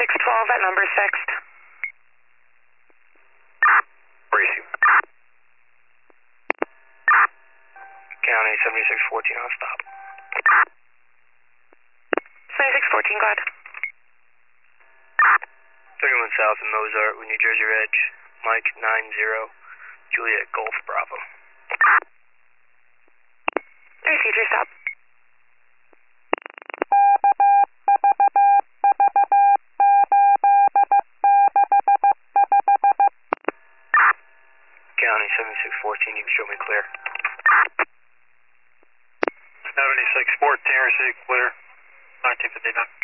7612, that number is fixed. Bracing. County 7614 on stop. 7614, go ahead. 31 South in Mozart with New Jersey Reg. Mike 90, Juliet Golf Bravo. Received your stop. County 7614, you can show me clear. 7614, receive clear. 1959.